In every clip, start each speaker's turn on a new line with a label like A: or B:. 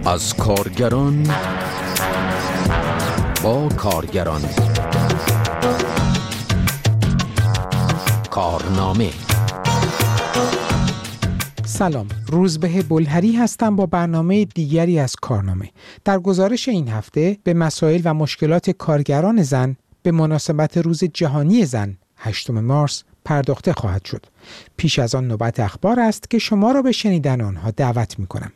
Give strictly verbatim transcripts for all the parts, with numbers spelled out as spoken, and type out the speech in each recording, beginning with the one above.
A: از کارگران با کارگران. کارنامه.
B: سلام، روزبه بلهری هستم با برنامه دیگری از کارنامه. در گزارش این هفته به مسائل و مشکلات کارگران زن به مناسبت روز جهانی زن هشتم مارس پرداخته خواهد شد. پیش از آن نوبت اخبار است که شما را به شنیدن آنها دعوت می‌کنم.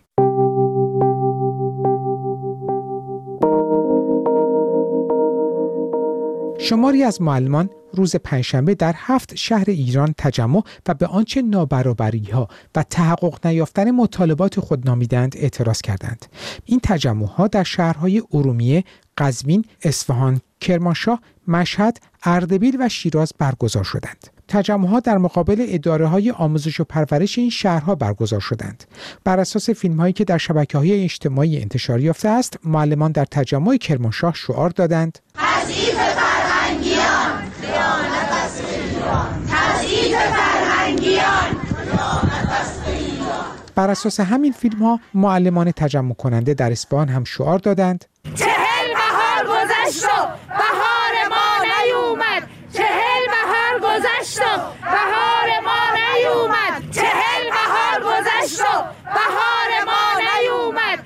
B: شماری از معلمان روز پنجشنبه در هفت شهر ایران تجمع و به آنچه نابرابری‌ها و تحقق نیافتن مطالبات خود نامیدند اعتراض کردند. این تجمع‌ها در شهرهای ارومیه، قزوین، اصفهان، کرمانشاه، مشهد، اردبیل و شیراز برگزار شدند. تجمع‌ها در مقابل اداره‌های آموزش و پرورش این شهرها برگزار شدند. بر اساس فیلم‌هایی که در شبکه‌های اجتماعی انتشار یافته است، معلمان در تجمع کرمانشاه شعار دادند:
C: تضعیف فرهنگیان، خیانت است به ایران. تضعیف فرهنگیان، خیانت است به ایران.
B: بر اساس همین فیلم‌ها، معلمان تجمع کننده در اصفهان هم شعار دادند:
C: چهل بهار گذشت و بهار ما نیومد. چهل بهار گذشت و بهار ما نیومد. چهل بهار گذشت و بهار ما نیومد.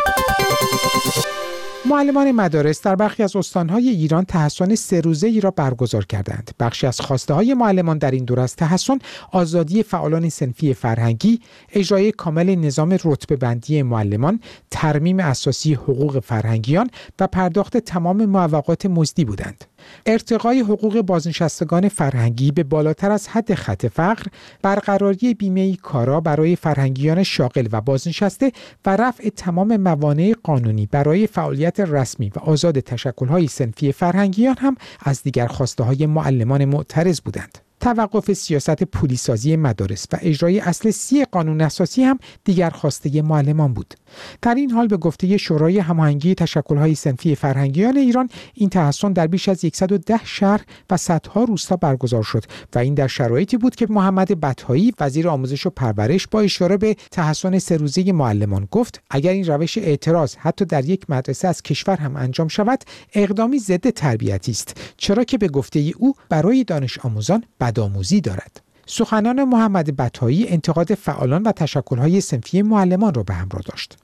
B: معلمان مدارس در برخی از استان‌های ایران تحصن سه روزه‌ای را برگزار کردند. بخشی از خواسته‌های معلمان در این دور از تحصن آزادی فعالان صنفی فرهنگی، اجرای کامل نظام رتبه‌بندی معلمان، ترمیم اساسی حقوق فرهنگیان و پرداخت تمام معوقات مزدی بودند. ارتقای حقوق بازنشستگان فرهنگی به بالاتر از حد خط فقر، برقراری بیمه کارا برای فرهنگیان شاغل و بازنشسته و رفع تمام موانع قانونی برای فعالیت رسمی و آزاد تشکل‌های صنفی فرهنگیان هم از دیگر خواسته‌های معلمان معترض بودند. توقف سیاست پولیسازی مدارس و اجرای اصل سی قانون اساسی هم دیگر خواسته معلمان بود. در این حال به گفته شورای هماهنگی تشکل‌های صنفی فرهنگیان ایران، این تحصن در بیش از صد و ده شهر و صدها روستا برگزار شد و این در شرایطی بود که محمد بطحایی وزیر آموزش و پرورش با اشاره به تحصن سه روزه معلمان گفت: اگر این روش اعتراض حتی در یک مدرسه از کشور هم انجام شود، اقدامی ضد تربیتی است، چرا که به گفته او برای دانش آموزان بدآموزی دارد. سخنان محمد بطحایی انتقاد فعالان و تشکل‌های صنفی معلمان را به همراه داشت.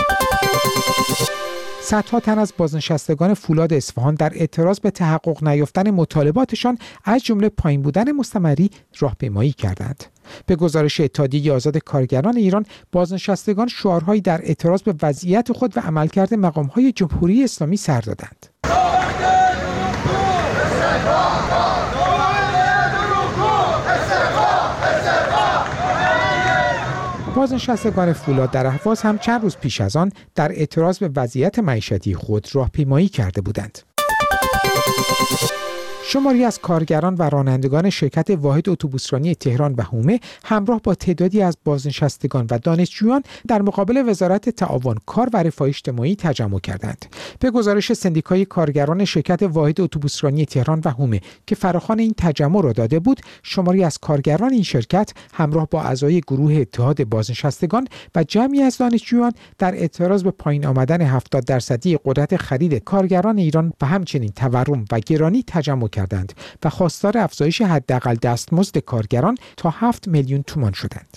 B: صدها تن از بازنشستگان فولاد اصفهان در اعتراض به تحقق نیافتن مطالباتشان از جمله پایین بودن مستمری راهپیمایی کردند. به گزارش اتحادیه آزاد کارگران ایران، بازنشستگان شعارهایی در اعتراض به وضعیت خود و عملکرد مقام‌های جمهوری اسلامی سر دادند. بازنشستگان فولاد در اهواز هم چند روز پیش از آن در اعتراض به وضعیت معیشتی خود راهپیمایی کرده بودند. شماری از کارگران و رانندگان شرکت واحد اتوبوسرانی تهران و حومه همراه با تعدادی از بازنشستگان و دانشجویان در مقابل وزارت تعاون کار و رفاه اجتماعی تجمع کردند. به گزارش سندیکای کارگران شرکت واحد اتوبوسرانی تهران و حومه که فراخوان این تجمع را داده بود، شماری از کارگران این شرکت همراه با اعضای گروه اتحاد بازنشستگان و جمعی از دانشجویان در اعتراض به پایین آمدن هفتاد درصدی قدرت خرید کارگران ایران و همچنین تورم و گرانی تجمع کردند و خواستار افزایش حداقل دستمزد کارگران تا هفت میلیون تومان شدند.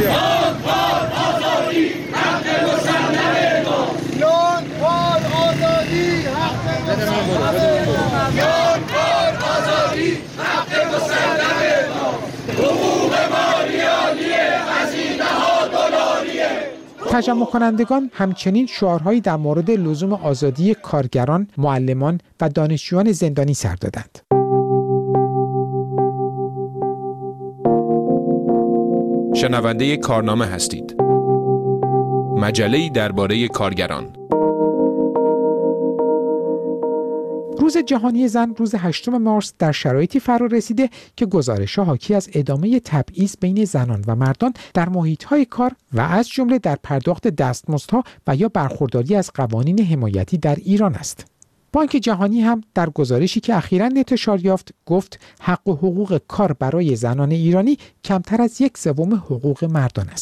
B: تجمع کنندگان همچنین شعارهایی در مورد لزوم آزادی کارگران، معلمان و دانشجویان زندانی سر دادند.
D: شنونده کارنامه هستید. مجله‌ای درباره کارگران.
B: روز جهانی زن روز هشتم مارس در شرایطی فرا رسیده که گزارش‌ها حاکی از ادامه تبعیض بین زنان و مردان در محیط‌های کار و از جمله در پرداخت دستمزدها و یا برخورداری از قوانین حمایتی در ایران است. بانک جهانی هم در گزارشی که اخیراً انتشار یافت گفت حق و حقوق کار برای زنان ایرانی کمتر از یک سوم حقوق مردان است.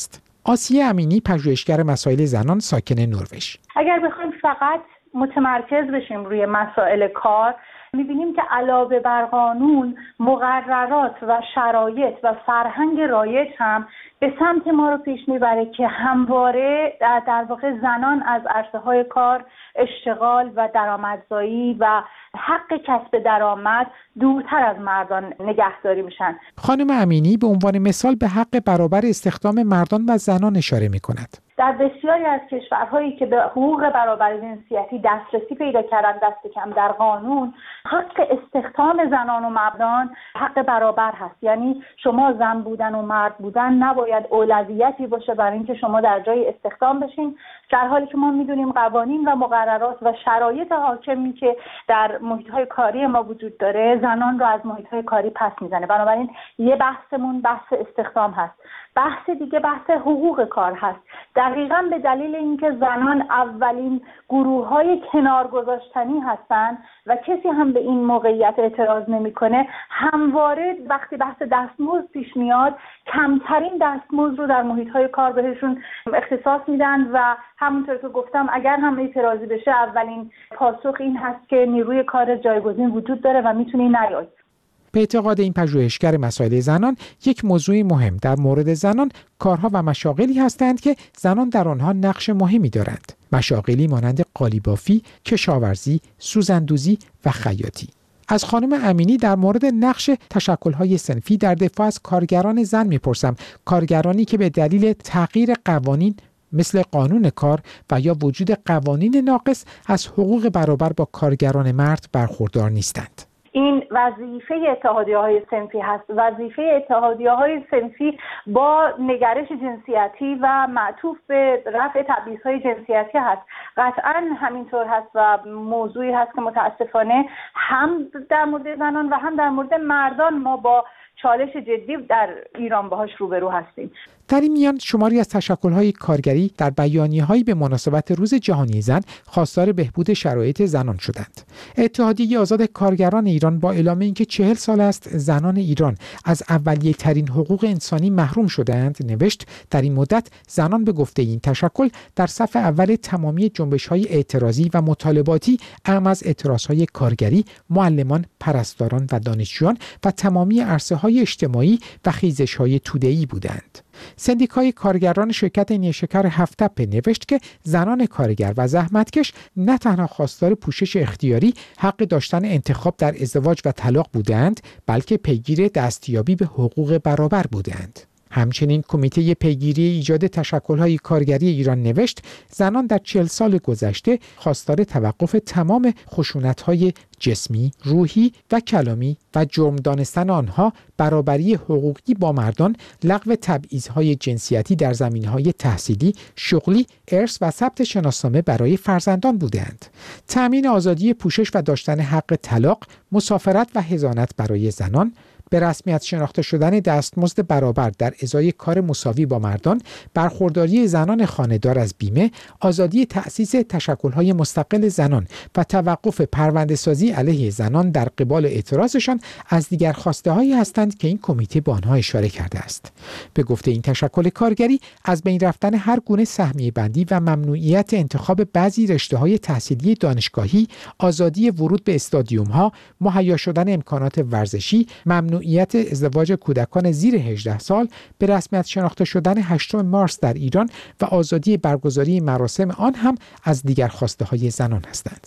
B: آسیه امینی، پژوهشگر مسائل زنان، ساکن نروژ:
E: اگر بخوایم فقط متمرکز بشیم روی مسائل کار، می‌بینیم که علاوه بر قانون، مقررات و شرایط و فرهنگ رایج هم به سمت ما رو پیش میبره که همواره در واقع زنان از عرصه‌های کار، اشتغال و درآمدزایی و حق کسب درآمد دورتر از مردان نگهداری میشن.
B: خانم امینی به عنوان مثال به حق برابر استخدام مردان و زنان اشاره می‌کند.
E: در بسیاری از کشورهایی که به حقوق برابر جنسیتی دسترسی پیدا کردن، دست کم در قانون، حق استخدام زنان و مردان حق برابر هست. یعنی شما زن بودن و مرد بودن نباید اولویتی باشه برای اینکه شما در جای استخدام بشین، در حالی که ما میدونیم قوانین و مقررات و شرایط حاکمی که در محیط‌های کاری ما وجود داره زنان رو از محیط‌های کاری پس میزنه. بنابراین یه بحثمون بحث استخدام هست. بحث دیگه بحث حقوق کار هست. دقیقاً به دلیل اینکه زنان اولین گروه‌های کنار گذاشتنی هستن و کسی هم به این موقعیت اعتراض نمی‌کنه، همواره وقتی بحث دستمزد پیش میاد کمترین دستمزد رو در محیط‌های کار بهشون اختصاص میدن و همونطور که گفتم اگر هم اعتراضی بشه اولین پاسخ این هست که نیروی کار جایگزین وجود داره و میتونه نیاد.
B: به اعتقاد این پژوهشگر مسائل زنان، یک موضوع مهم در مورد زنان کارها و مشاغلی هستند که زنان در آنها نقش مهمی دارند. مشاغلی مانند قالیبافی، کشاورزی، سوزندوزی و خیاطی. از خانم امینی در مورد نقش تشکل‌های صنفی در دفاع از کارگران زن می‌پرسم. کارگرانی که به دلیل تغییر قوانین مثل قانون کار و یا وجود قوانین ناقص از حقوق برابر با کارگران مرد برخوردار نیستند.
E: این وظیفه اتحادیه‌های صنفی هست. وظیفه اتحادیه‌های صنفی با نگرش جنسیتی و معطوف به رفع تبعیض‌های جنسیتی هست. قطعاً همینطور هست و موضوعی هست که متاسفانه هم در مورد زنان و هم در مورد مردان ما با چالش جدی در ایران باهاش روبرو هستیم.
B: در این میان شماری از تشکل‌های کارگری در بیانیه‌هایی به مناسبت روز جهانی زن خواستار بهبود شرایط زنان شدند. اتحادیه آزاد کارگران ایران با اعلام اینکه چهل سال است زنان ایران از اولیه‌ترین حقوق انسانی محروم شدند، نوشت در این مدت زنان به گفته این تشکل در صف اول تمامی جنبش‌های اعتراضی و مطالباتی اعم از اعتراض‌های کارگری، معلمان، پرستاران و دانشجویان و تمامی عرصه‌های اجتماعی و خیزش‌های توده‌ای بودند. سندیکای کارگران شرکت نیشکر هفت‌تپه نوشت که زنان کارگر و زحمتکش نه تنها خواستار پوشش اختیاری، حق داشتن انتخاب در ازدواج و طلاق بودند، بلکه پیگیر دستیابی به حقوق برابر بودند. همچنین کمیته پیگیری ایجاد تشکل‌های کارگری ایران نوشت زنان در چهل سال گذشته خواستار توقف تمام خشونت‌های جسمی، روحی و کلامی و جرم دانستن آنها، برابری حقوقی با مردان، لغو تبعیض‌های جنسیتی در زمینه‌های تحصیلی، شغلی، ارث و ثبت شناسنامه برای فرزندان بودند. تأمین آزادی پوشش و داشتن حق طلاق، مسافرت و حضانت برای زنان، به رسمیت شناخته شدن دستمزد برابر در ازای کار مساوی با مردان، برخورداری زنان خانه‌دار از بیمه، آزادی تأسیس تشکل‌های مستقل زنان و توقف پرونده‌سازی علیه زنان در قبال اعتراضشان از دیگر خواسته‌هایی هستند که این کمیته به آنها اشاره کرده است. به گفته این تشکل کارگری، از بین رفتن هر گونه سهمیه بندی و ممنوعیت انتخاب بعضی رشته‌های تحصیلی دانشگاهی، آزادی ورود به استادیوم‌ها، مهیا شدن امکانات ورزشی، ممنوعیت ازدواج کودکان زیر هجده سال، به رسمیت شناخته شدن هشتم مارس در ایران و آزادی برگزاری مراسم آن هم از دیگر خواسته‌های زنان هستند.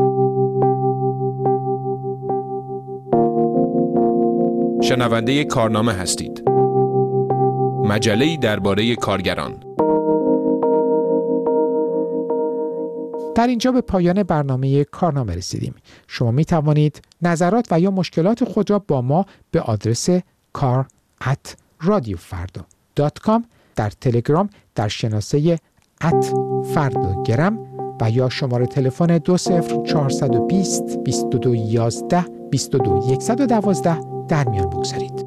D: شنونده کارنامه هستید. مجله‌ای درباره کارگران.
B: در اینجا به پایان برنامه کارنامه رسیدیم. شما می توانید نظرات و یا مشکلات خود را با ما به آدرس کار ات رادیو فردا دات کام، در تلگرام در شناسه ات فرداگرم و یا شماره تلفن دو صفر چهارصد و بیست بیست و دو یازده بیست و دو صد و دوازده در میان بگذارید.